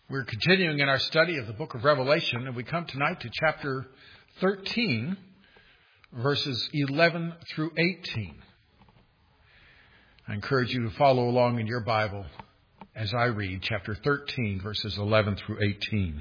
We're continuing in our study of the book of Revelation, and we come tonight to chapter 13, verses 11 through 18. I encourage you to follow along in your Bible as I read chapter 13, verses 11 through 18.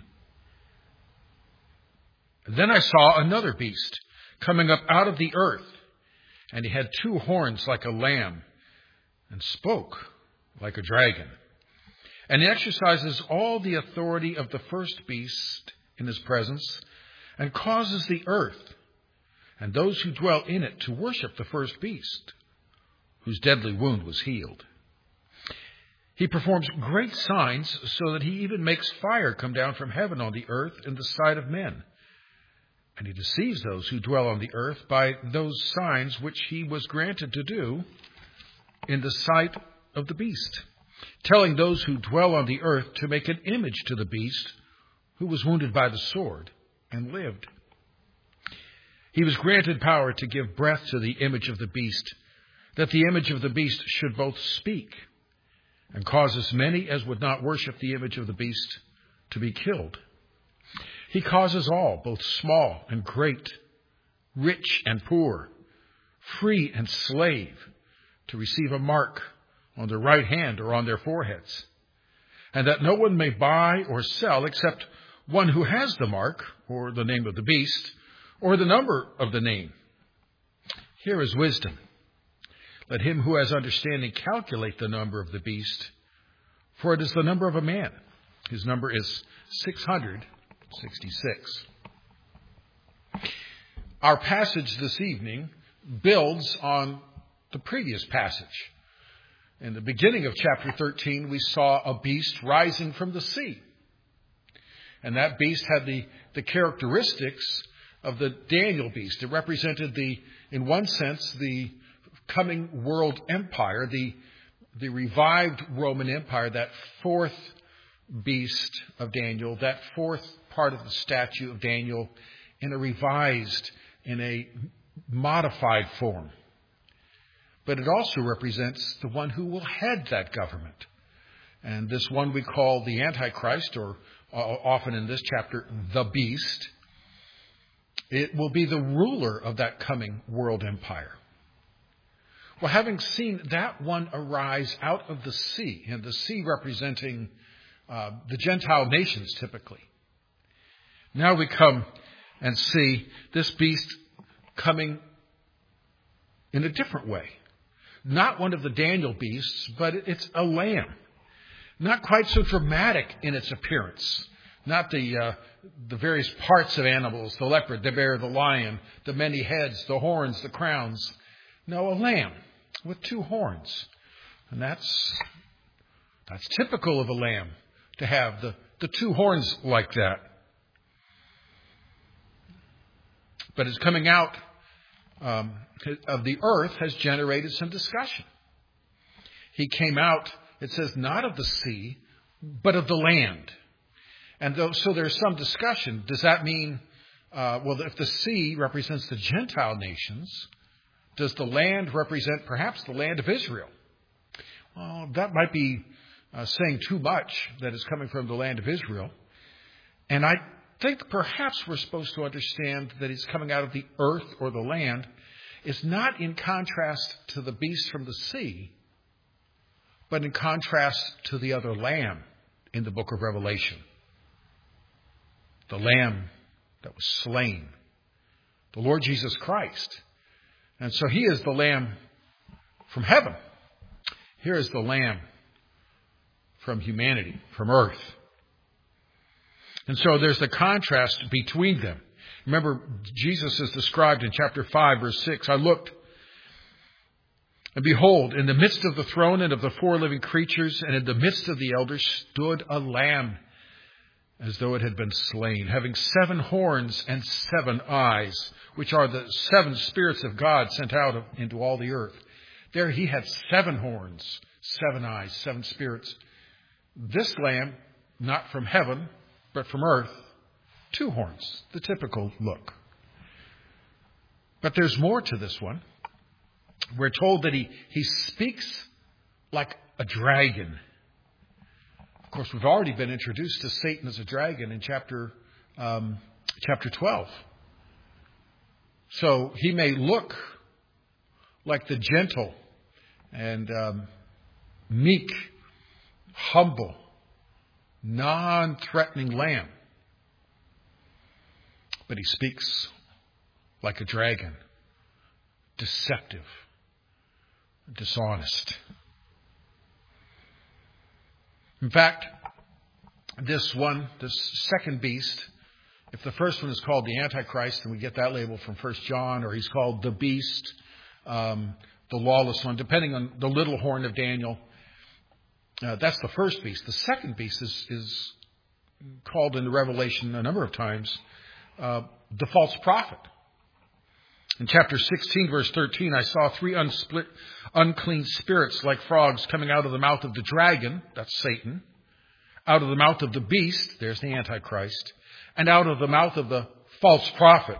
Then I saw another beast coming up out of the earth, and he had two horns like a lamb, and spoke like a dragon. And he exercises all the authority of the first beast in his presence, and causes the earth and those who dwell in it to worship the first beast, whose deadly wound was healed. He performs great signs, so that he even makes fire come down from heaven on the earth in the sight of men. And he deceives those who dwell on the earth by those signs which he was granted to do in the sight of the beast, telling those who dwell on the earth to make an image to the beast who was wounded by the sword and lived. He was granted power to give breath to the image of the beast, that the image of the beast should both speak and cause as many as would not worship the image of the beast to be killed. He causes all, both small and great, rich and poor, free and slave, to receive a mark on their right hand or on their foreheads, and that no one may buy or sell except one who has the mark, or the name of the beast, or the number of the name. Here is wisdom. Let him who has understanding calculate the number of the beast, for it is the number of a man. His number is 666. Our passage this evening builds on the previous passage. In the beginning of chapter 13, we saw a beast rising from the sea. And that beast had the characteristics of the Daniel beast. It represented in one sense, the coming world empire, the revived Roman Empire, that fourth beast of Daniel, that fourth part of the statue of Daniel in a modified form. But it also represents the one who will head that government. And this one we call the Antichrist, or often in this chapter, the beast. It will be the ruler of that coming world empire. Well, having seen that one arise out of the sea, and the sea representing the Gentile nations typically, now we come and see this beast coming in a different way. Not one of the Daniel beasts, but it's a lamb. Not quite so dramatic in its appearance. Not the various parts of animals, the leopard, the bear, the lion, the many heads, the horns, the crowns. No, a lamb with two horns. And that's typical of a lamb, to have the two horns like that. But it's coming out of the earth has generated some discussion. He came out, it says, not of the sea, but of the land. And so there's some discussion. Does that mean, if the sea represents the Gentile nations, does the land represent perhaps the land of Israel? Well, that might be saying too much, that it's coming from the land of Israel. And I think perhaps we're supposed to understand that it's coming out of the earth or the land is not in contrast to the beast from the sea, but in contrast to the other lamb in the book of Revelation. The lamb that was slain, the Lord Jesus Christ. And so he is the lamb from heaven. Here is the lamb from humanity, from earth. And so there's the contrast between them. Remember, Jesus is described in chapter 5, verse 6. I looked, and behold, in the midst of the throne and of the four living creatures, and in the midst of the elders, stood a lamb, as though it had been slain, having 7 horns and 7 eyes, which are the 7 spirits of God sent out into all the earth. There he had 7 horns, 7 eyes, 7 spirits. This lamb, not from heaven, but from earth, 2 horns, the typical look. But there's more to this one. We're told that he speaks like a dragon. course, we've already been introduced to Satan as a dragon in chapter 12. So he may look like the gentle and meek, humble, non-threatening lamb. But he speaks like a dragon, deceptive, dishonest. In fact, this second beast, if the first one is called the Antichrist, and we get that label from 1 John, or he's called the beast, the lawless one, depending on the little horn of Daniel, that's the first beast. The second beast is called in the Revelation a number of times the false prophet. In chapter 16, verse 13, I saw 3 unclean spirits like frogs coming out of the mouth of the dragon, that's Satan, out of the mouth of the beast, there's the Antichrist, and out of the mouth of the false prophet.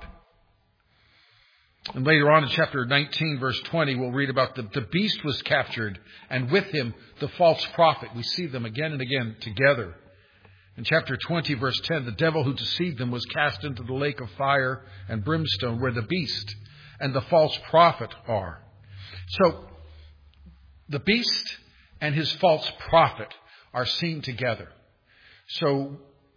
And later on in chapter 19, verse 20, we'll read about the beast was captured, and with him the false prophet. We see them again and again together. In chapter 20, verse 10, the devil who deceived them was cast into the lake of fire and brimstone, where the beast and the false prophet are. So, the beast and his false prophet are seen together. So,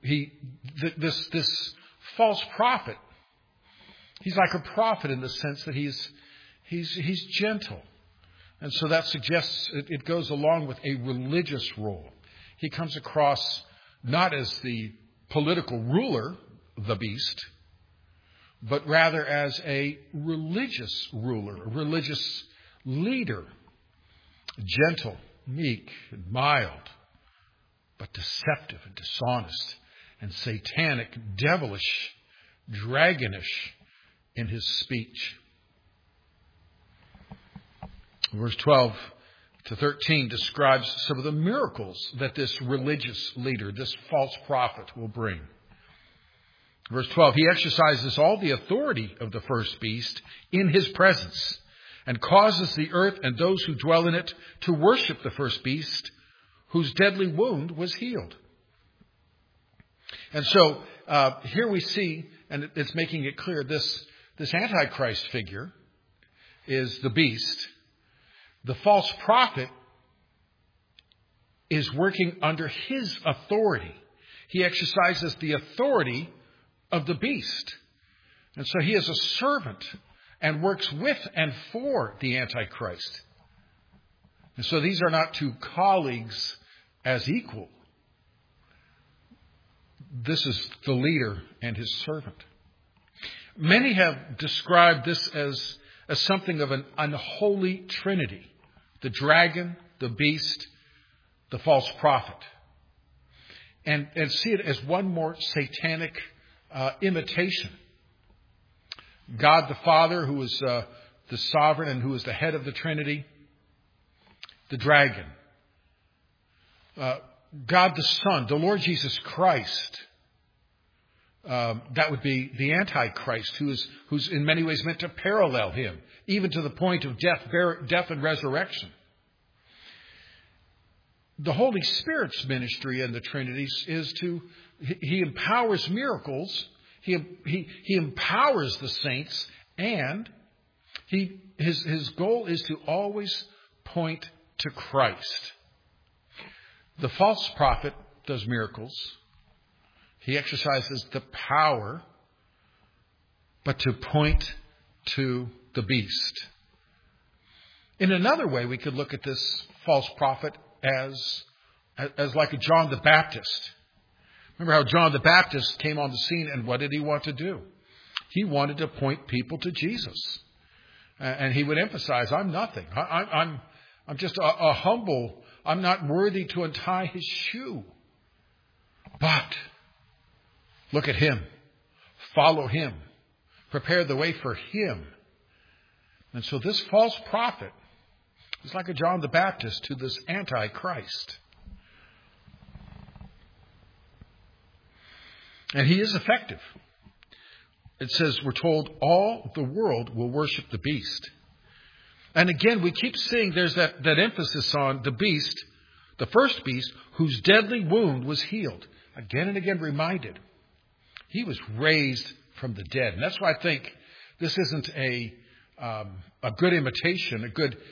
this false prophet, he's like a prophet in the sense that he's gentle. And so that suggests it goes along with a religious role. He comes across not as the political ruler, the beast, but rather as a religious ruler, a religious leader, gentle, meek, and mild, but deceptive and dishonest and satanic, devilish, dragonish in his speech. Verse 12 to 13 describes some of the miracles that this religious leader, this false prophet, will bring. Verse 12, he exercises all the authority of the first beast in his presence and causes the earth and those who dwell in it to worship the first beast, whose deadly wound was healed. And so here we see, and it's making it clear, this Antichrist figure is the beast. The false prophet is working under his authority. He exercises the authority of the beast. And so he is a servant and works with and for the Antichrist. And so these are not two colleagues as equal. This is the leader and his servant. Many have described this as something of an unholy trinity. The dragon, the beast, the false prophet. And see it as one more satanic imitation. God the Father, who is the sovereign and who is the head of the Trinity. The dragon. God the Son, the Lord Jesus Christ. That would be the Antichrist, who's in many ways meant to parallel him, even to the point of death and resurrection. The Holy Spirit's ministry in the Trinity is he empowers miracles, he empowers the saints, and his goal is to always point to Christ. The false prophet does miracles. He exercises the power, but to point to the beast. In another way, we could look at this false prophet as like a John the Baptist. Remember how John the Baptist came on the scene, and what did he want to do? He wanted to point people to Jesus. And he would emphasize, I'm nothing. I'm just a humble, I'm not worthy to untie his shoe. But look at him. Follow him. Prepare the way for him. And so this false prophet is like a John the Baptist to this Antichrist. And he is effective. It says, we're told, all the world will worship the beast. And again, we keep seeing there's that emphasis on the beast The first beast, whose deadly wound was healed. Again and again reminded. He was raised from the dead. And that's why I think this isn't a good imitation,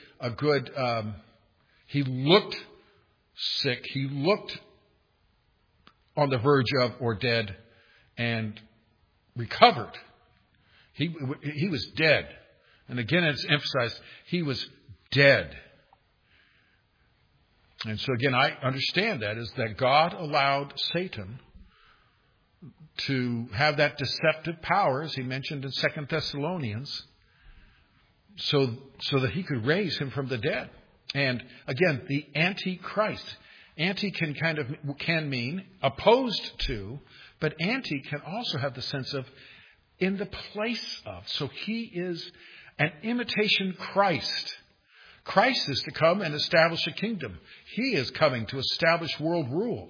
he looked sick. He looked on the verge of or dead and recovered. He was dead. And again, it's emphasized, he was dead. And so again, I understand that is that God allowed Satan to have that deceptive power, as he mentioned in 2 Thessalonians, so that he could raise him from the dead. And again, the Antichrist. Anti can mean opposed to, but anti can also have the sense of in the place of. So he is an imitation Christ. Christ is to come and establish a kingdom. He is coming to establish world rule.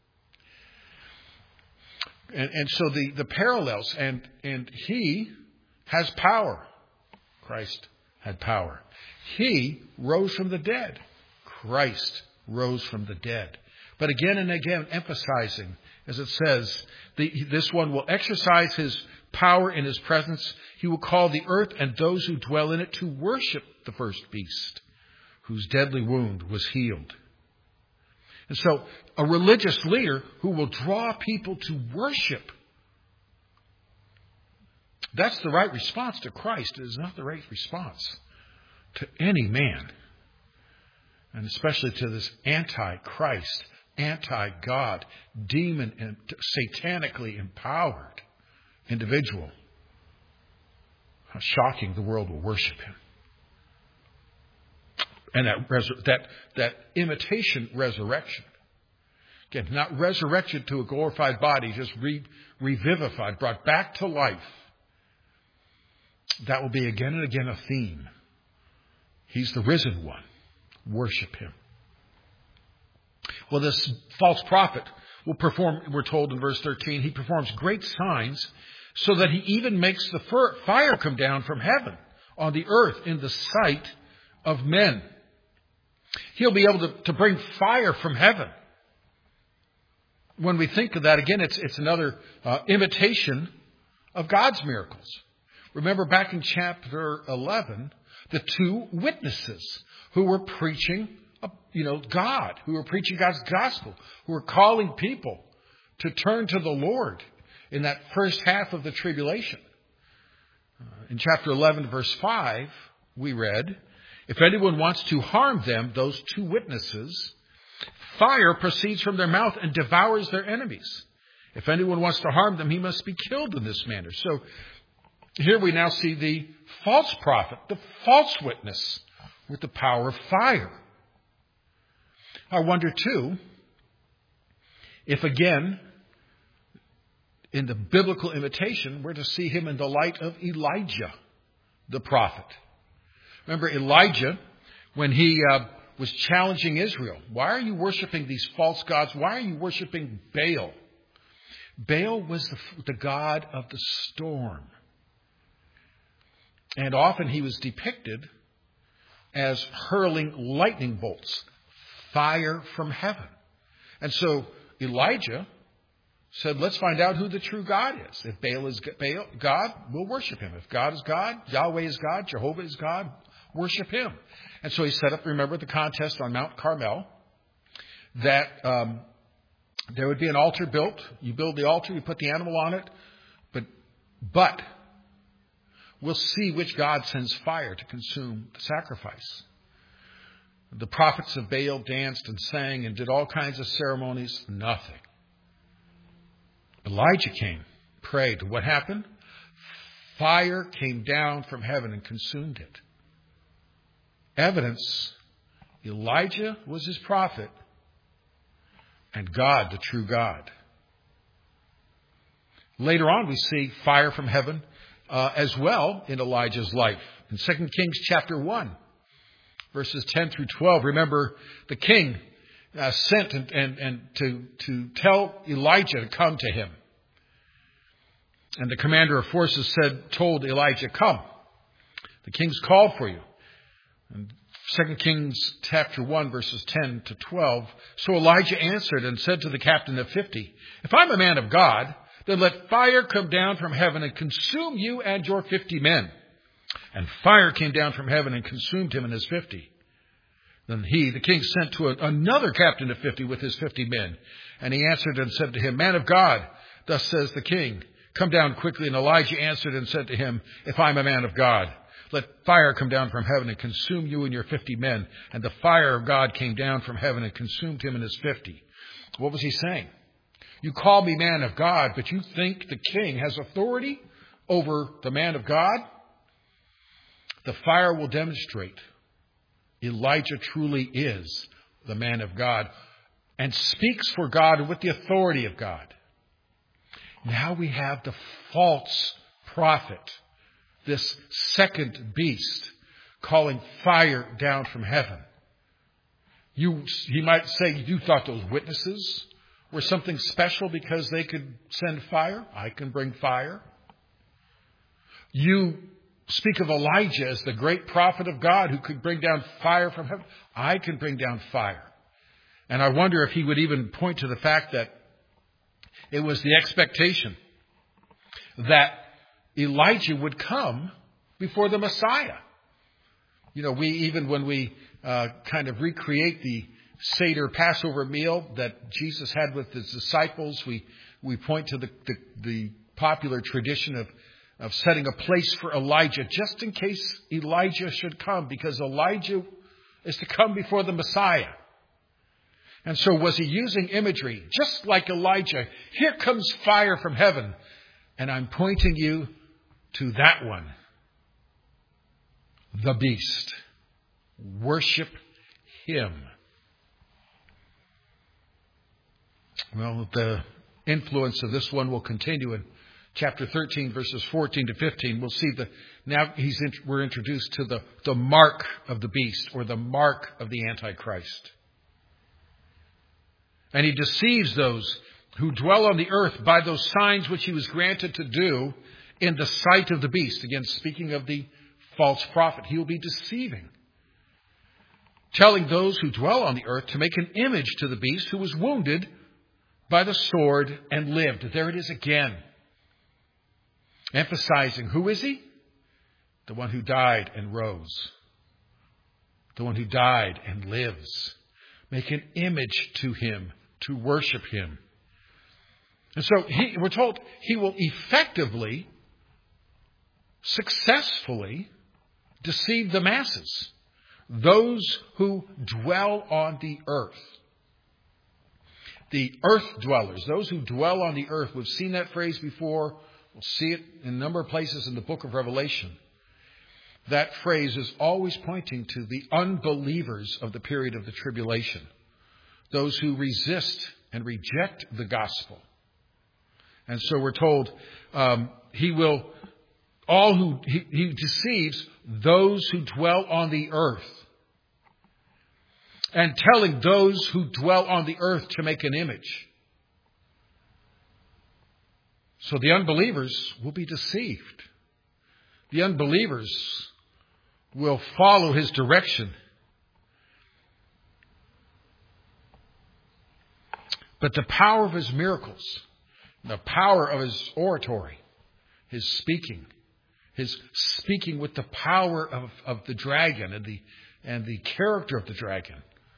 And so the parallels, and he has power. Christ had power. He rose from the dead. Christ rose from the dead. But again and again emphasizing, as it says, this one will exercise his power in his presence. He will call the earth and those who dwell in it to worship the first beast, whose deadly wound was healed. And so a religious leader who will draw people to worship, that's the right response to Christ. It is not the right response to any man. And especially to this anti-Christ, anti-God, demon and satanically empowered individual. How shocking the world will worship him. And that imitation resurrection. Again, not resurrection to a glorified body, just revivified, brought back to life. That will be again and again a theme. He's the risen one. Worship him. Well, this false prophet will perform, we're told in verse 13, he performs great signs so that he even makes the fire come down from heaven on the earth in the sight of men. He'll be able to bring fire from heaven. When we think of that, again, it's another imitation of God's miracles. Remember back in chapter 11, the two witnesses who were preaching, God, who were preaching God's gospel, who were calling people to turn to the Lord in that first half of the tribulation. In chapter 11, verse 5, we read, if anyone wants to harm them, those two witnesses, fire proceeds from their mouth and devours their enemies. If anyone wants to harm them, he must be killed in this manner. So here we now see the false prophet, the false witness with the power of fire. I wonder too, if again, in the biblical imitation, we're to see him in the light of Elijah, the prophet. Remember Elijah, when he was challenging Israel. Why are you worshiping these false gods? Why are you worshiping Baal? Baal was the god of the storm. And often he was depicted as hurling lightning bolts, fire from heaven. And so Elijah said, let's find out who the true God is. If Baal is God, we'll worship him. If God is God, Yahweh is God, Jehovah is God, worship him. And so he set up, remember, the contest on Mount Carmel, that there would be an altar built. You build the altar, you put the animal on it, but we'll see which God sends fire to consume the sacrifice. The prophets of Baal danced and sang and did all kinds of ceremonies. Nothing. Elijah came, prayed. What happened? Fire came down from heaven and consumed it. Evidence, Elijah was his prophet and God, the true God. Later on, we see fire from heaven as well in Elijah's life. In 2 Kings chapter 1, verses 10 through 12, remember the king sent and to tell Elijah to come to him. And the commander of forces told Elijah, come. The king's called for you. And 2 Kings chapter 1, verses 10 to 12. So Elijah answered and said to the captain of 50, if I'm a man of God, then let fire come down from heaven and consume you and your 50 men. And fire came down from heaven and consumed him and his 50. Then the king, sent to another captain of 50 with his 50 men. And he answered and said to him, man of God, thus says the king, come down quickly. And Elijah answered and said to him, if I'm a man of God, let fire come down from heaven and consume you and your 50 men. And the fire of God came down from heaven and consumed him and his 50. What was he saying? You call me man of God, but you think the king has authority over the man of God? The fire will demonstrate Elijah truly is the man of God and speaks for God with the authority of God. Now we have the false prophet, this second beast, calling fire down from heaven. He might say, you thought those witnesses were something special because they could send fire? I can bring fire. You speak of Elijah as the great prophet of God who could bring down fire from heaven. I can bring down fire. And I wonder if he would even point to the fact that it was the expectation that Elijah would come before the Messiah. You know, when we kind of recreate the Seder Passover meal that Jesus had with his disciples, we point to the popular tradition of setting a place for Elijah just in case Elijah should come, because Elijah is to come before the Messiah. And so was he using imagery? Just like Elijah, here comes fire from heaven, and I'm pointing you to that one, the beast. Worship him. Well, the influence of this one will continue in chapter 13, verses 14 to 15. We'll see we're introduced to the mark of the beast, or the mark of the Antichrist. And he deceives those who dwell on the earth by those signs which he was granted to do in the sight of the beast. Again, speaking of the false prophet, he will be deceiving, telling those who dwell on the earth to make an image to the beast who was wounded by the sword and lived. There it is again. Emphasizing, who is he? The one who died and rose. The one who died and lives. Make an image to him to worship him. And so we're told he will effectively, successfully deceive the masses. Those who dwell on the earth. The earth dwellers, those who dwell on the earth. We've seen that phrase before. We'll see it in a number of places in the book of Revelation. That phrase is always pointing to the unbelievers of the period of the tribulation. Those who resist and reject the gospel. And so we're told he deceives those who dwell on the earth. And telling those who dwell on the earth to make an image. So the unbelievers will be deceived. The unbelievers will follow his direction. But the power of his miracles, the power of his oratory, his speaking with the power of the dragon and the character of the dragon,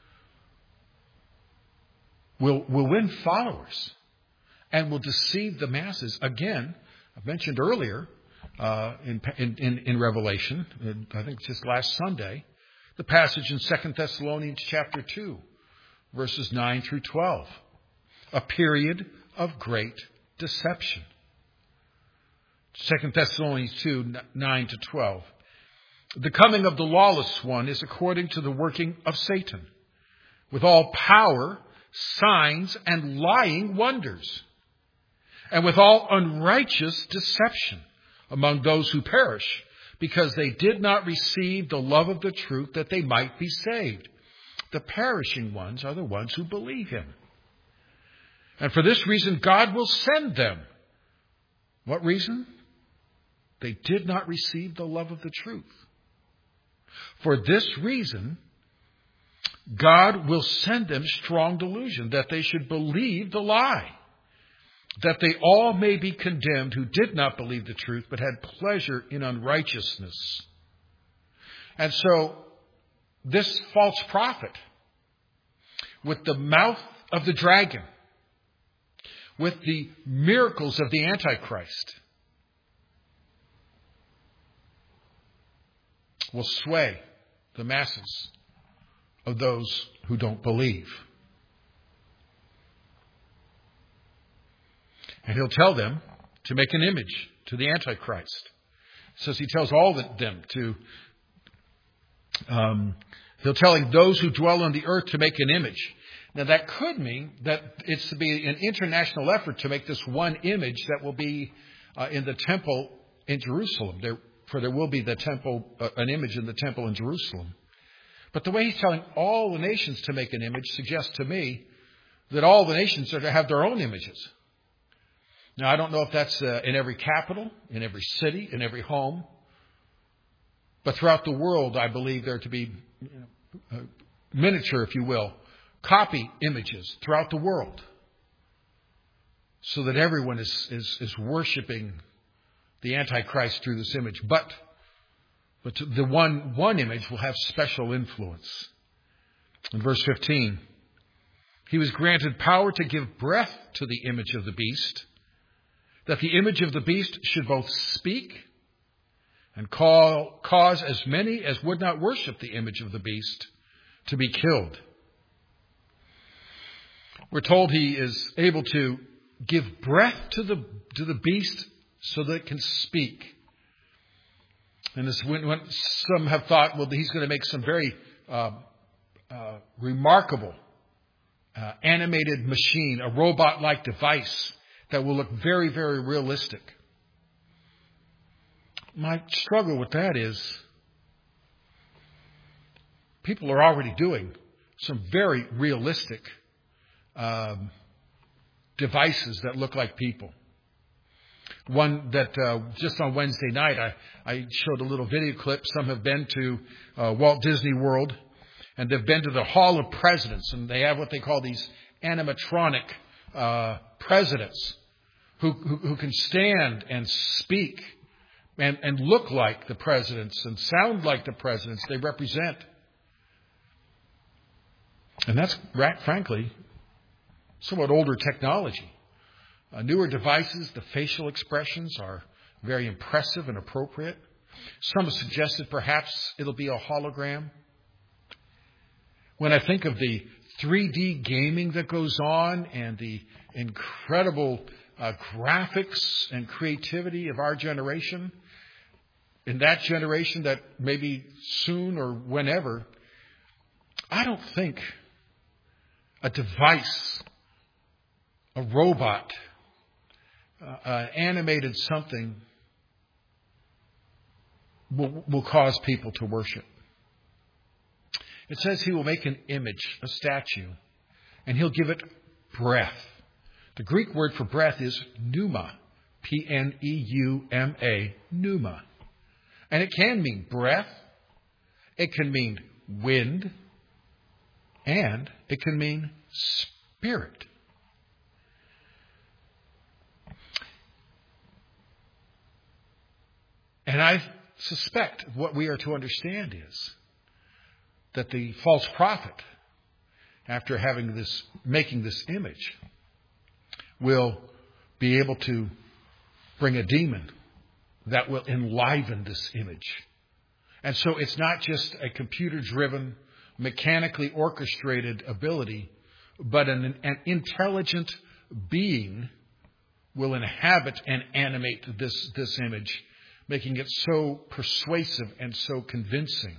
will win followers and will deceive the masses. Again, I mentioned earlier in Revelation, I think just last Sunday, the passage in 2 Thessalonians chapter 2, verses 9 through 12. A period of great deception. 2 Thessalonians 2, 9 to 12. The coming of the lawless one is according to the working of Satan, with all power, signs, and lying wonders, and with all unrighteous deception among those who perish, because they did not receive the love of the truth that they might be saved. The perishing ones are the ones who believe him. And for this reason, God will send them. What reason? They did not receive the love of the truth. For this reason, God will send them strong delusion that they should believe the lie, that they all may be condemned who did not believe the truth but had pleasure in unrighteousness. And so this false prophet, with the mouth of the dragon, with the miracles of the Antichrist, will sway the masses of those who don't believe. And he'll tell them to make an image to the Antichrist. It says he tells all of them to, he'll tell those who dwell on the earth to make an image. Now that could mean that it's to be an international effort to make this one image that will be in the temple in Jerusalem. For there will be the temple, an image in the temple in Jerusalem. But the way he's telling all the nations to make an image suggests to me that all the nations are to have their own images. Now, I don't know if that's in every capital, in every city, in every home. But throughout the world, I believe there to be miniature, if you will, copy images throughout the world, so that everyone is worshiping the Antichrist through this image. But the one image will have special influence. In verse 15, he was granted power to give breath to the image of the beast, that the image of the beast should both speak and cause as many as would not worship the image of the beast to be killed. We're told he is able to give breath to the beast so that it can speak. And this, when some have thought, well, he's going to make some very remarkable animated machine, a robot-like device that will look very, very realistic. My struggle with that is people are already doing some very realistic devices that look like people. One that just on Wednesday night, I showed a little video clip. Some have been to Walt Disney World, and they've been to the Hall of Presidents, and they have what they call these animatronic presidents who can stand and speak and look like the presidents and sound like the presidents they represent. And that's, frankly, somewhat older technology. Newer devices, the facial expressions are very impressive and appropriate. Some have suggested perhaps it'll be a hologram. When I think of the 3D gaming that goes on and the incredible graphics and creativity of our generation, in that generation that maybe soon or whenever, I don't think a device, a robot, animated something will cause people to worship. It says he will make an image, a statue, and he'll give it breath. The Greek word for breath is pneuma, P-N-E-U-M-A, pneuma. And it can mean breath, it can mean wind, and it can mean spirit. And I suspect what we are to understand is that the false prophet, after making this image, will be able to bring a demon that will enliven this image. And so it's not just a computer-driven, mechanically orchestrated ability, but an intelligent being will inhabit and animate this image, making it so persuasive and so convincing.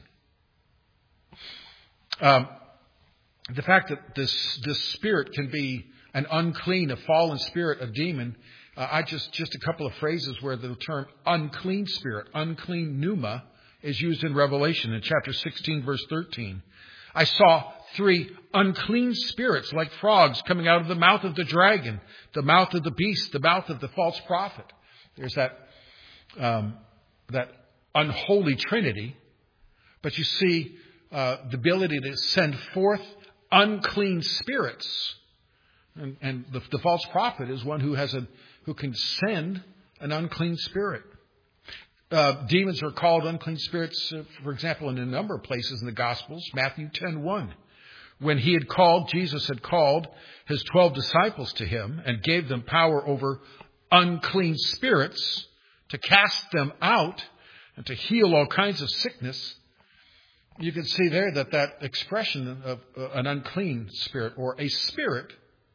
The fact that this spirit can be an unclean, a fallen spirit, a demon, just a couple of phrases where the term unclean spirit, unclean pneuma, is used in Revelation in chapter 16, verse 13. I saw 3 unclean spirits like frogs coming out of the mouth of the dragon, the mouth of the beast, the mouth of the false prophet. There's that unholy trinity. But you see, the ability to send forth unclean spirits. And the false prophet is one who can send an unclean spirit. Demons are called unclean spirits, for example, in a number of places in the Gospels. Matthew 10:1. When Jesus had called his 12 disciples to him and gave them power over unclean spirits to cast them out and to heal all kinds of sickness, you can see there that expression of an unclean spirit or a spirit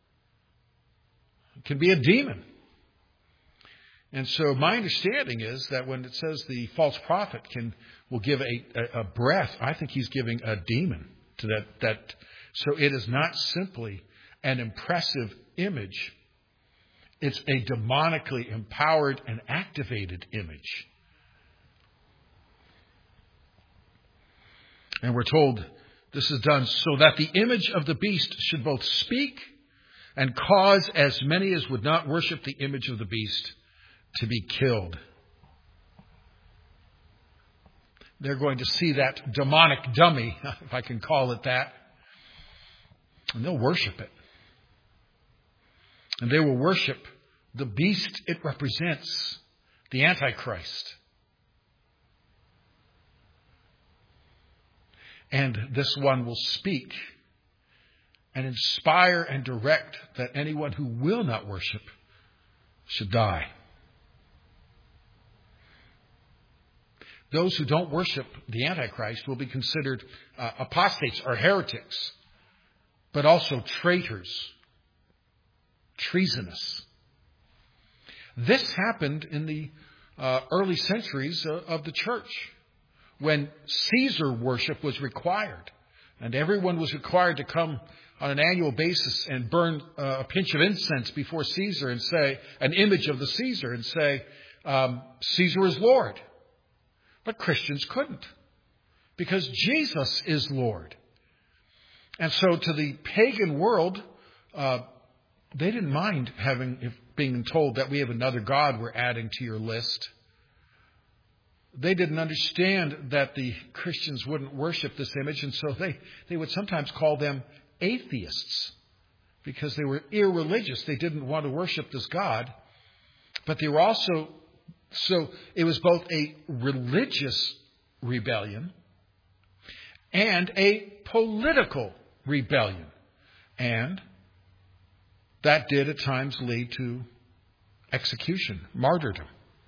can be a demon. And so my understanding is that when it says the false prophet will give a breath, I think he's giving a demon to that. So it is not simply an impressive image. It's a demonically empowered and activated image. And we're told this is done so that the image of the beast should both speak and cause as many as would not worship the image of the beast to be killed. They're going to see that demonic dummy, if I can call it that, and they'll worship it. And they will worship the beast it represents, the Antichrist. And this one will speak and inspire and direct that anyone who will not worship should die. Those who don't worship the Antichrist will be considered apostates or heretics, but also traitors, treasonous. This happened in the early centuries of the church, when Caesar worship was required, and everyone was required to come on an annual basis and burn a pinch of incense before Caesar and say, an image of the Caesar, and say, Caesar is Lord. But Christians couldn't, because Jesus is Lord. And so to the pagan world, they didn't mind being told that we have another God we're adding to your list. They didn't understand that the Christians wouldn't worship this image, and so they would sometimes call them atheists, because they were irreligious. They didn't want to worship this God, but they were also... So it was both a religious rebellion and a political rebellion. And that did at times lead to execution, martyrdom.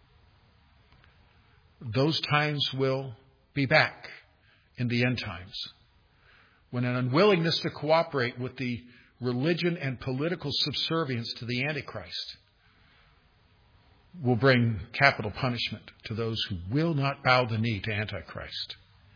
Those times will be back in the end times, when an unwillingness to cooperate with the religion and political subservience to the Antichrist will bring capital punishment to those who will not bow the knee to Antichrist.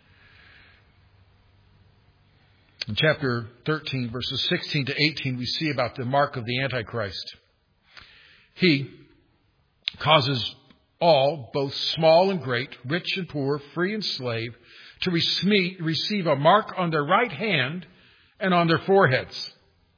In chapter 13, verses 16 to 18, we see about the mark of the Antichrist. He causes all, both small and great, rich and poor, free and slave, to receive a mark on their right hand and on their foreheads.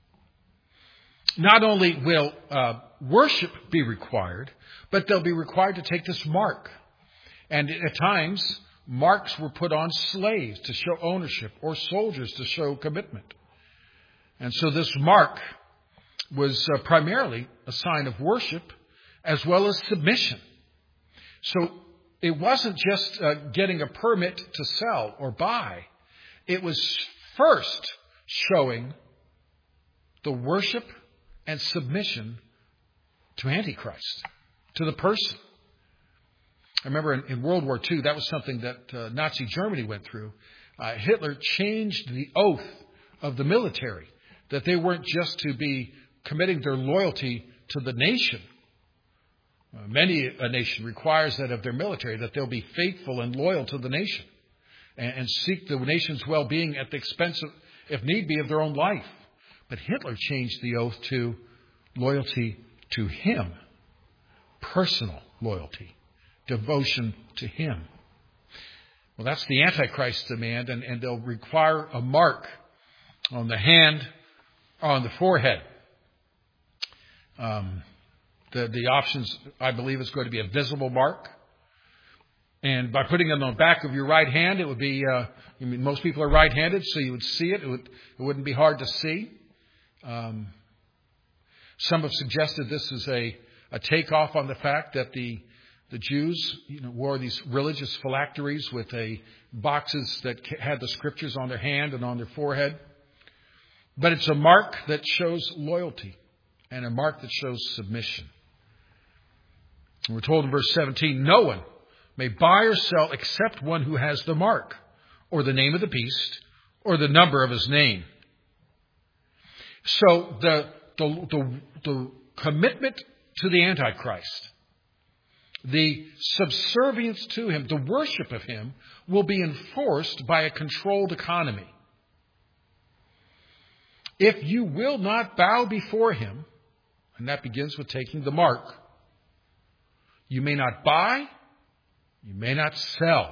Not only will worship be required, but they'll be required to take this mark. And at times, marks were put on slaves to show ownership, or soldiers to show commitment. And so this mark was primarily a sign of worship as well as submission. So it wasn't just getting a permit to sell or buy. It was first showing the worship and submission to Antichrist, to the person. I remember in World War II, that was something that Nazi Germany went through. Hitler changed the oath of the military, that they weren't just to be committing their loyalty to the nation. Many a nation requires that of their military, that they'll be faithful and loyal to the nation and seek the nation's well-being at the expense of, if need be, of their own life. But Hitler changed the oath to loyalty to him, personal loyalty, devotion to him. Well, that's the Antichrist's demand, and they'll require a mark on the hand, on the forehead. The options, I believe, is going to be a visible mark. And by putting it on the back of your right hand, it would be, most people are right-handed, so you would see it. It wouldn't be hard to see. Some have suggested this is a takeoff on the fact that the Jews, wore these religious phylacteries with boxes that had the scriptures on their hand and on their forehead. But it's a mark that shows loyalty and a mark that shows submission. And we're told in verse 17, no one may buy or sell except one who has the mark, or the name of the beast, or the number of his name. So the commitment to the Antichrist, the subservience to him, the worship of him, will be enforced by a controlled economy. If you will not bow before him, and that begins with taking the mark, you may not buy, you may not sell.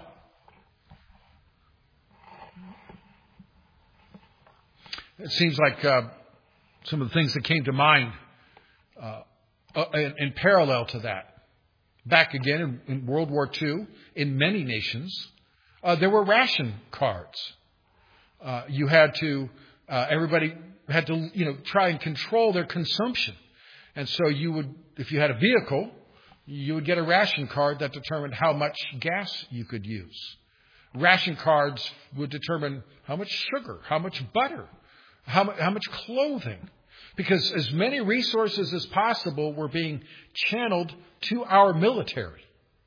It seems like some of the things that came to mind in parallel to that. Back again in World War II, in many nations, there were ration cards. You had to, everybody had to, try and control their consumption. And so you would, if you had a vehicle, you would get a ration card that determined how much gas you could use. Ration cards would determine how much sugar, how much butter, how much clothing. Because as many resources as possible were being channeled to our military.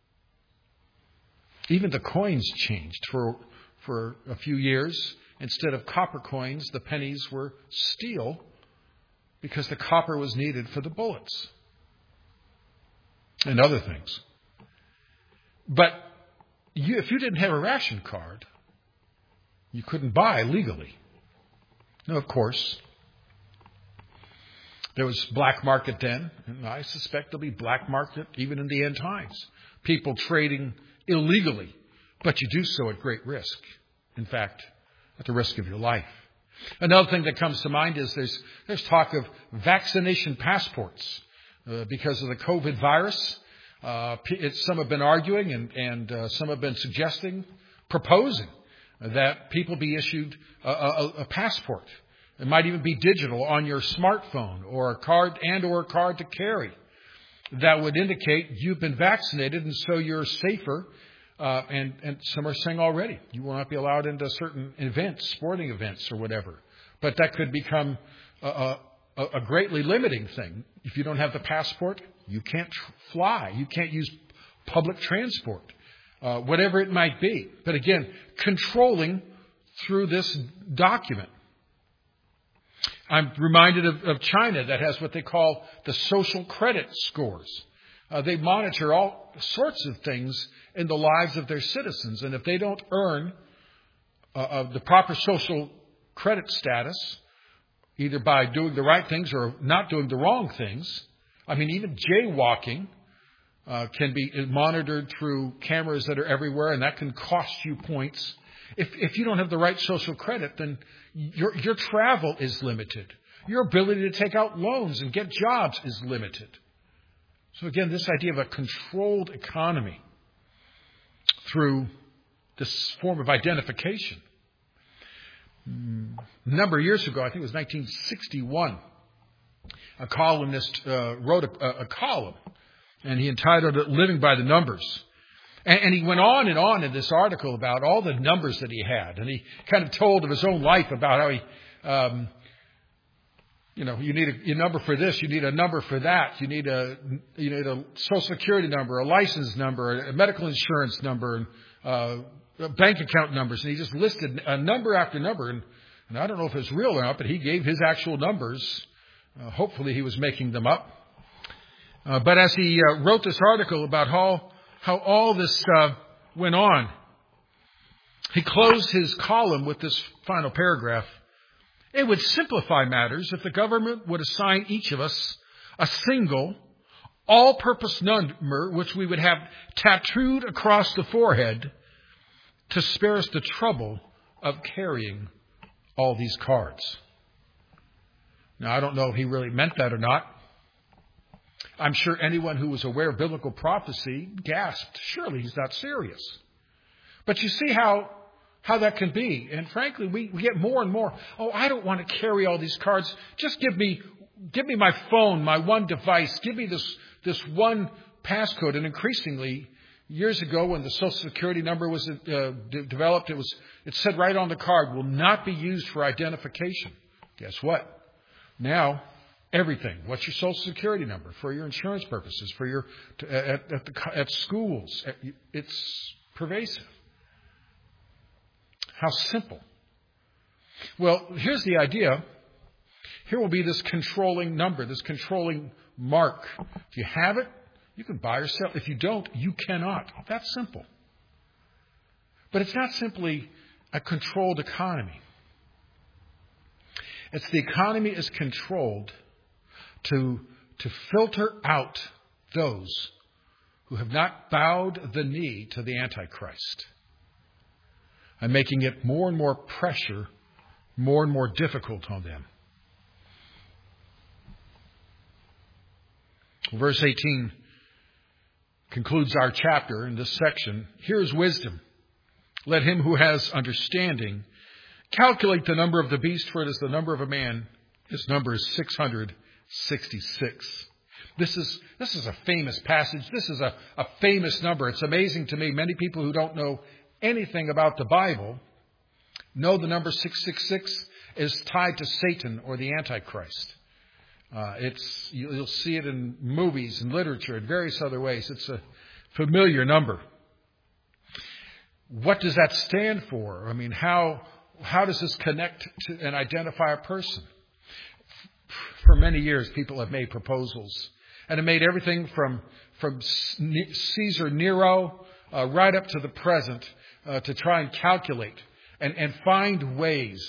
Even the coins changed for a few years. Instead of copper coins, the pennies were steel because the copper was needed for the bullets and other things. But if you didn't have a ration card, you couldn't buy legally. Now, of course, there was black market then, and I suspect there'll be black market even in the end times. People trading illegally, but you do so at great risk. In fact, at the risk of your life. Another thing that comes to mind is there's talk of vaccination passports because of the COVID virus. Some have been arguing and some have been suggesting, proposing that people be issued a passport. It might even be digital on your smartphone or a card to carry that would indicate you've been vaccinated and so you're safer. And some are saying already you will not be allowed into certain events, sporting events or whatever. But that could become a greatly limiting thing. If you don't have the passport, you can't fly. You can't use public transport, whatever it might be. But again, controlling through this document. I'm reminded of China that has what they call the social credit scores. They monitor all sorts of things in the lives of their citizens. And if they don't earn the proper social credit status, either by doing the right things or not doing the wrong things, even jaywalking can be monitored through cameras that are everywhere, and that can cost you points. If you don't have the right social credit, then your travel is limited. Your ability to take out loans and get jobs is limited. So again, this idea of a controlled economy through this form of identification. A number of years ago, I think it was 1961, a columnist wrote a column, and he entitled it "Living by the Numbers." And he went on in this article about all the numbers that he had. And he kind of told of his own life about how he, you need a number for this, you need a number for that, you need a social security number, a license number, a medical insurance number, and bank account numbers. And he just listed a number after number. And I don't know if it's real or not, but he gave his actual numbers. Hopefully he was making them up. But as he wrote this article about how all this went on, he closed his column with this final paragraph. It would simplify matters if the government would assign each of us a single, all-purpose number which we would have tattooed across the forehead to spare us the trouble of carrying all these cards. Now, I don't know if he really meant that or not. I'm sure anyone who was aware of biblical prophecy gasped, surely he's not serious. But you see how that can be. And frankly, we get more and more, I don't want to carry all these cards. Just give me my phone, my one device. Give me this one passcode. And increasingly, years ago when the Social Security number was developed, it said right on the card, will not be used for identification. Guess what? Now, everything. What's your Social Security number? For your insurance purposes, for your at schools. It's pervasive. How simple. Well, here's the idea. Here will be this controlling number, this controlling mark. If you have it, you can buy or sell. If you don't, you cannot. That's simple. But it's not simply a controlled economy. It's the economy is controlled to filter out those who have not bowed the knee to the Antichrist, and making it more and more pressure, more and more difficult on them. Verse 18 concludes our chapter in this section. Here is wisdom. Let him who has understanding calculate the number of the beast, for it is the number of a man. His number is 666. This is a famous passage. This is a famous number. It's amazing to me. Many people who don't know anything about the Bible know the number 666 is tied to Satan or the Antichrist. You'll see it in movies and literature and various other ways. It's a familiar number. What does that stand for? I mean, how does this connect to and identify a person? For many years, people have made proposals and have made everything from Caesar Nero right up to the present to try and calculate and find ways.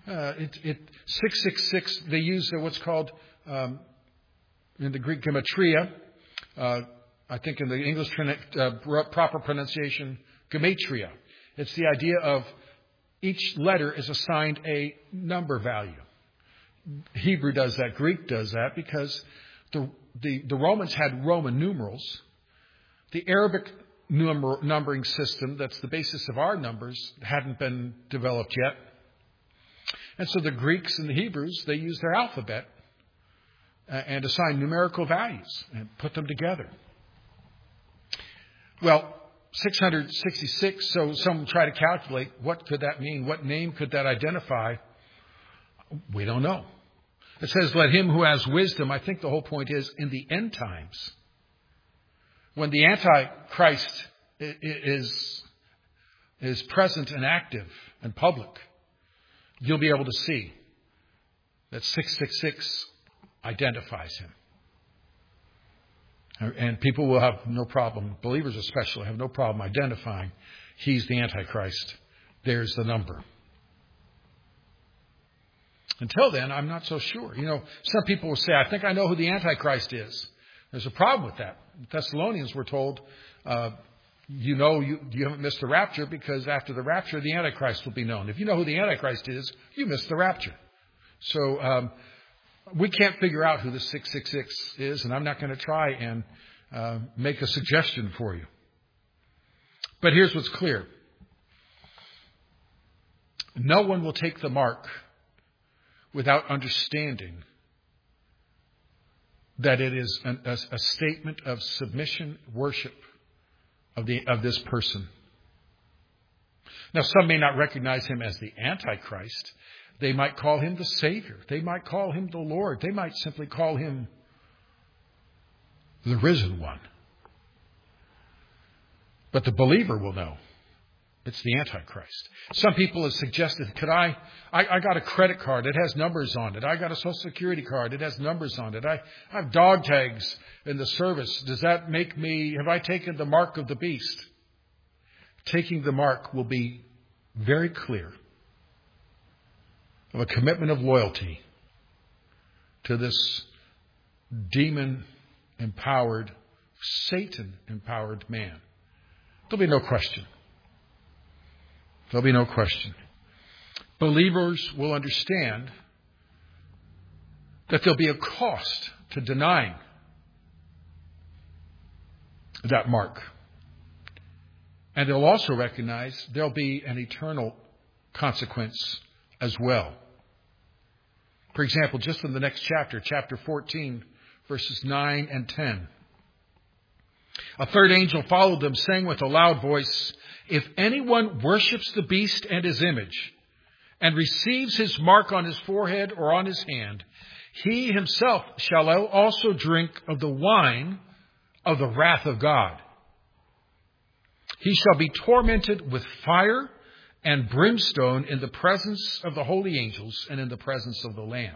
666, they use what's called in the Greek gematria. I think in the English proper pronunciation, gematria. It's the idea of each letter is assigned a number value. Hebrew does that. Greek does that because the Romans had Roman numerals. The Arabic numbering system, that's the basis of our numbers, hadn't been developed yet. And so the Greeks and the Hebrews, they used their alphabet and assigned numerical values and put them together. Well, 666, so some try to calculate what could that mean? What name could that identify? We don't know. It says, let him who has wisdom. I think the whole point is in the end times, when the Antichrist is present and active and public, you'll be able to see that 666 identifies him. And people will have no problem, believers especially, have no problem identifying he's the Antichrist. There's the number. Until then, I'm not so sure. Some people will say, I think I know who the Antichrist is. There's a problem with that. The Thessalonians were told, you haven't missed the rapture because after the rapture, the Antichrist will be known. If you know who the Antichrist is, you missed the rapture. So we can't figure out who the 666 is, and I'm not going to try and make a suggestion for you. But here's what's clear. No one will take the mark without understanding that it is a statement of submission, worship of this person. Now, some may not recognize him as the Antichrist. They might call him the Savior. They might call him the Lord. They might simply call him the risen one. But the believer will know it's the Antichrist. Some people have suggested, I got a credit card. It has numbers on it. I got a Social Security card. It has numbers on it. I have dog tags in the service. Does that make me, have I taken the mark of the beast? Taking the mark will be very clear of a commitment of loyalty to this demon-empowered, Satan-empowered man. There'll be no question. There'll be no question. Believers will understand that there'll be a cost to denying that mark. And they'll also recognize there'll be an eternal consequence as well. For example, just in the next chapter, chapter 14, verses 9 and 10. A third angel followed them, saying with a loud voice, "If anyone worships the beast and his image, and receives his mark on his forehead or on his hand, he himself shall also drink of the wine of the wrath of God. He shall be tormented with fire and brimstone in the presence of the holy angels and in the presence of the Lamb."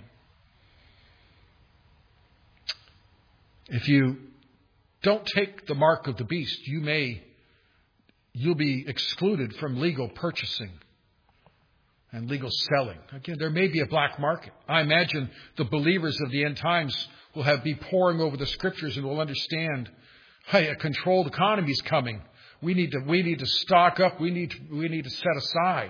If you don't take the mark of the beast, you'll be excluded from legal purchasing and legal selling. Again, there may be a black market. I imagine the believers of the end times will be poring over the scriptures and will understand, hey, a controlled economy is coming. We need to stock up. We need to set aside.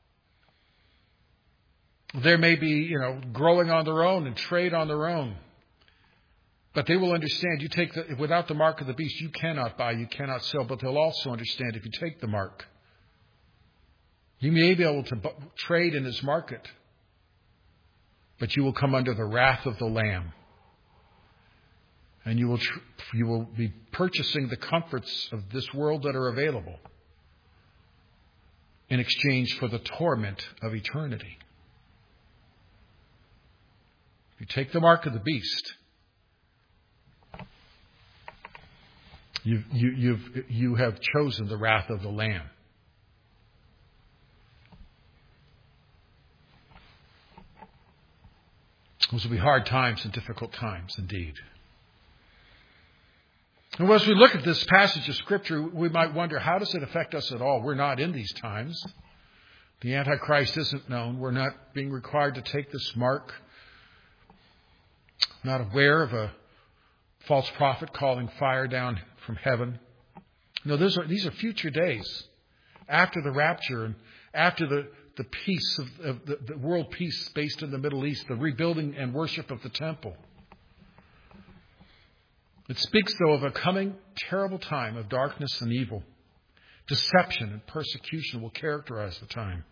There may be, growing on their own and trade on their own. But they will understand without the mark of the beast, you cannot buy, you cannot sell. But they'll also understand if you take the mark, you may be able to trade in his market, but you will come under the wrath of the Lamb. And you will be purchasing the comforts of this world that are available in exchange for the torment of eternity. If you take the mark of the beast, you have chosen the wrath of the Lamb. Those will be hard times and difficult times indeed. And as we look at this passage of Scripture, we might wonder, how does it affect us at all? We're not in these times. The Antichrist isn't known. We're not being required to take this mark. Not aware of a false prophet calling fire down from heaven. No, these are future days after the rapture and after the peace of the world peace based in the Middle East, the rebuilding and worship of the temple. It speaks, though, of a coming terrible time of darkness and evil. Deception and persecution will characterize the time.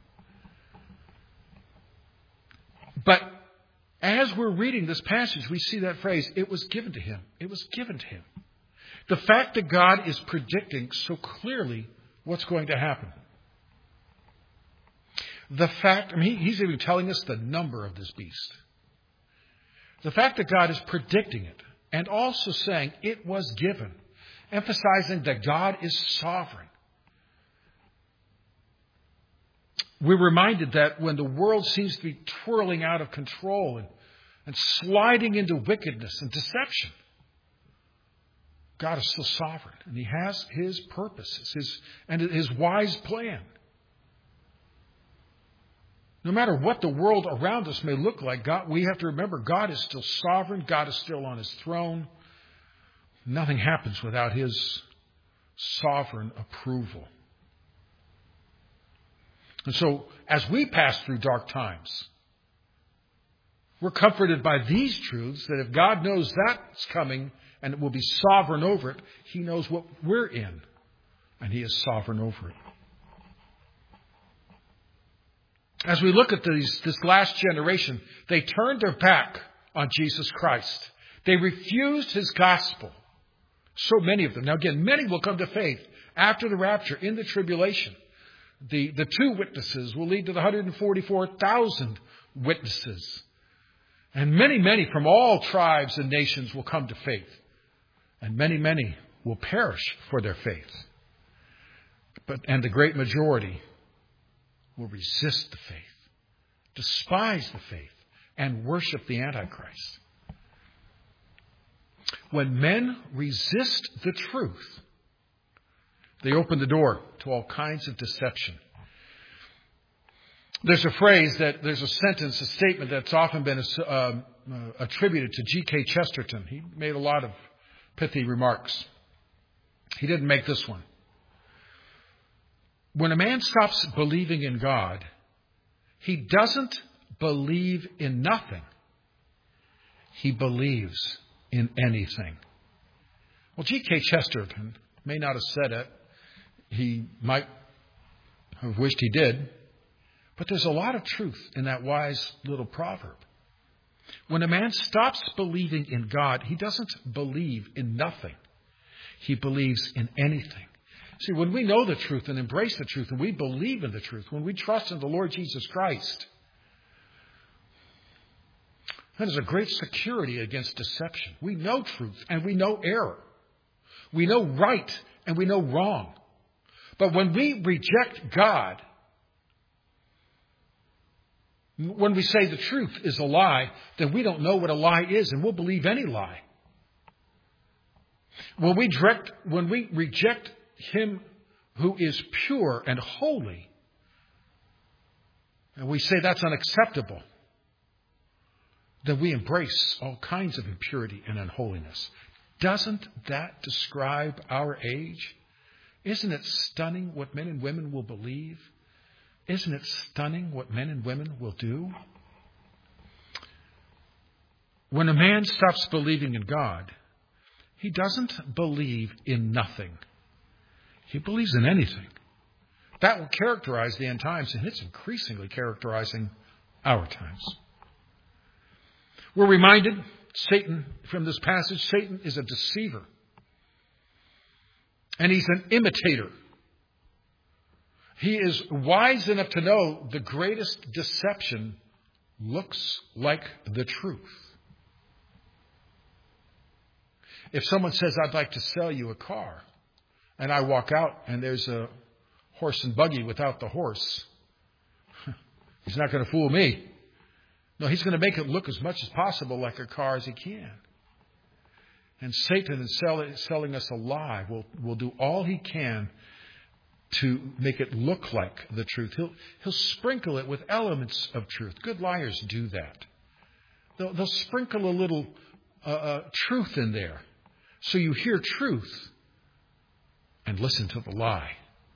But as we're reading this passage, we see that phrase, it was given to him. It was given to him. The fact that God is predicting so clearly what's going to happen. The fact, he's even telling us the number of this beast. The fact that God is predicting it and also saying it was given, emphasizing that God is sovereign. We're reminded that when the world seems to be twirling out of control and sliding into wickedness and deception, God is still sovereign, and he has his purposes, his wise plan. No matter what the world around us may look like, we have to remember God is still sovereign. God is still on his throne. Nothing happens without his sovereign approval. And so, as we pass through dark times, we're comforted by these truths that if God knows that's coming and will be sovereign over it, he knows what we're in, and he is sovereign over it. As we look at this last generation, they turned their back on Jesus Christ. They refused his gospel. So many of them. Now again, many will come to faith after the rapture in the tribulation. The two witnesses will lead to the 144,000 witnesses. And many, many from all tribes and nations will come to faith. And many, many will perish for their faith. And the great majority will resist the faith, despise the faith, and worship the Antichrist. When men resist the truth, they open the door to all kinds of deception. There's a sentence, a statement that's often been attributed to G.K. Chesterton. He made a lot of pithy remarks. He didn't make this one. When a man stops believing in God, he doesn't believe in nothing. He believes in anything. Well, G.K. Chesterton May not have said it. He might have wished he did. But there's a lot of truth in that wise little proverb. When a man stops believing in God, he doesn't believe in nothing. He believes in anything. See, when we know the truth and embrace the truth and we believe in the truth, when we trust in the Lord Jesus Christ, that is a great security against deception. We know truth and we know error. We know right and we know wrong. But when we reject God, when we say the truth is a lie, then we don't know what a lie is, and we'll believe any lie. When we reject Him who is pure and holy, and we say that's unacceptable, then we embrace all kinds of impurity and unholiness. Doesn't that describe our age? Isn't it stunning what men and women will believe? Isn't it stunning what men and women will do? When a man stops believing in God, he doesn't believe in nothing. He believes in anything. That will characterize the end times, and it's increasingly characterizing our times. We're reminded, from this passage, Satan is a deceiver. And he's an imitator. He is wise enough to know the greatest deception looks like the truth. If someone says, I'd like to sell you a car, and I walk out and there's a horse and buggy without the horse, he's not going to fool me. No, he's going to make it look as much as possible like a car as he can. And Satan is selling us a lie. Will do all he can to make it look like the truth. He'll sprinkle it with elements of truth. Good liars do that. They'll sprinkle a little truth in there. So you hear truth and listen to the lie.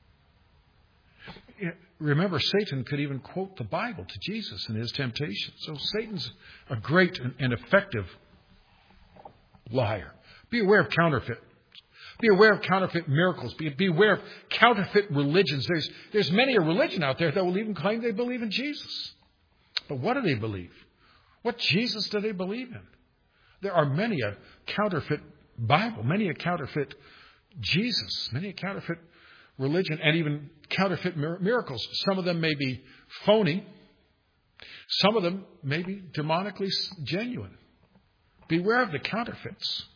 Remember, Satan could even quote the Bible to Jesus in his temptation. So Satan's a great and effective liar. Be aware of counterfeit. Be aware of counterfeit miracles. Be aware of counterfeit religions. There's many a religion out there that will even claim they believe in Jesus. But what do they believe? What Jesus do they believe in? There are many a counterfeit Bible, many a counterfeit Jesus, many a counterfeit religion, and even counterfeit miracles. Some of them may be phony. Some of them may be demonically genuine. Beware of the counterfeits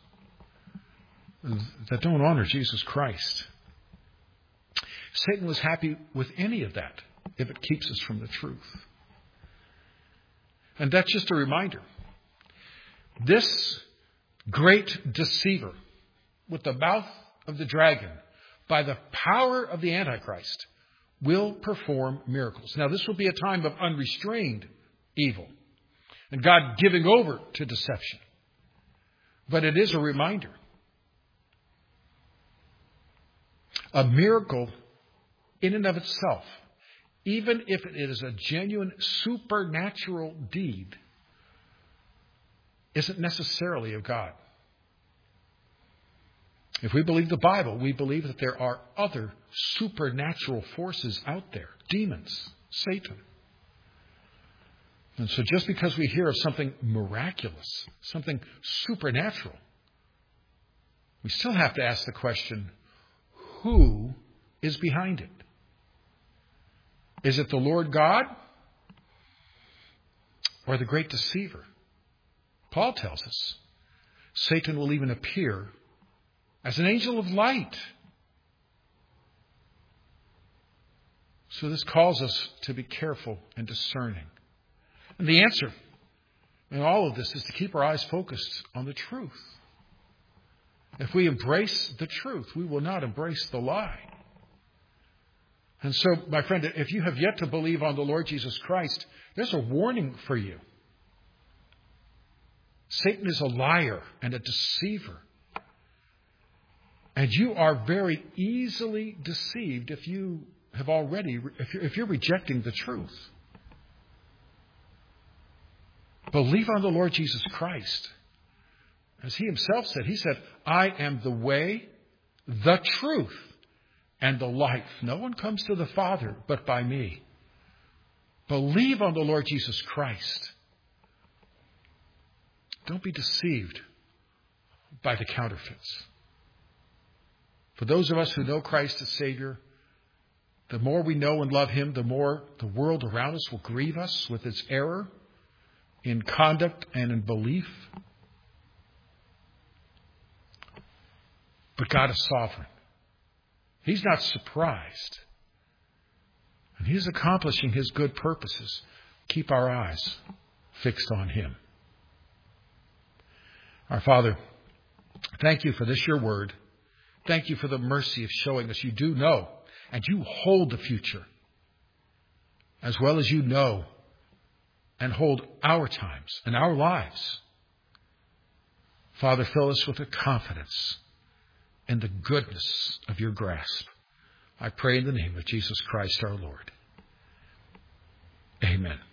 that don't honor Jesus Christ. Satan was happy with any of that if it keeps us from the truth. And that's just a reminder. This great deceiver with the mouth of the dragon, by the power of the Antichrist, will perform miracles. Now, this will be a time of unrestrained evil and God giving over to deception. But it is a reminder. A miracle in and of itself, even if it is a genuine supernatural deed, isn't necessarily of God. If we believe the Bible, we believe that there are other supernatural forces out there. Demons, Satan. And so just because we hear of something miraculous, something supernatural, we still have to ask the question, who is behind it? Is it the Lord God or the great deceiver? Paul tells us Satan will even appear as an angel of light. So this calls us to be careful and discerning. And the answer in all of this is to keep our eyes focused on the truth. If we embrace the truth, we will not embrace the lie. And so, my friend, if you have yet to believe on the Lord Jesus Christ, there's a warning for you. Satan is a liar and a deceiver. And you are very easily deceived if you're rejecting the truth. Believe on the Lord Jesus Christ. As he himself said, he said, I am the way, the truth, and the life. No one comes to the Father but by me. Believe on the Lord Jesus Christ. Don't be deceived by the counterfeits. For those of us who know Christ as Savior, the more we know and love Him, the more the world around us will grieve us with its error in conduct and in belief. But God is sovereign. He's not surprised. And He's accomplishing His good purposes. Keep our eyes fixed on Him. Our Father, thank You for this, Your word. Thank You for the mercy of showing us You do know and You hold the future, as well as You know and hold our times and our lives. Father, fill us with a confidence in the goodness of Your grasp. I pray in the name of Jesus Christ our Lord. Amen.